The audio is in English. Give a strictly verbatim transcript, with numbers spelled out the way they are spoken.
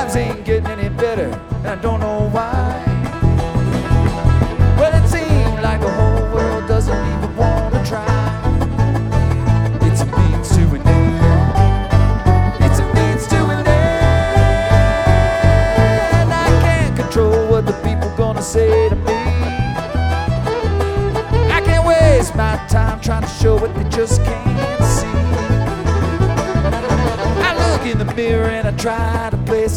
times ain't getting any better, and I don't know why. Well, it seems like the whole world doesn't even want to try. It's a means to an end. It's a means to an end. I can't control what the people gonna say to me. I can't waste my time trying to show what they just can't see. I look in the mirror and I try to place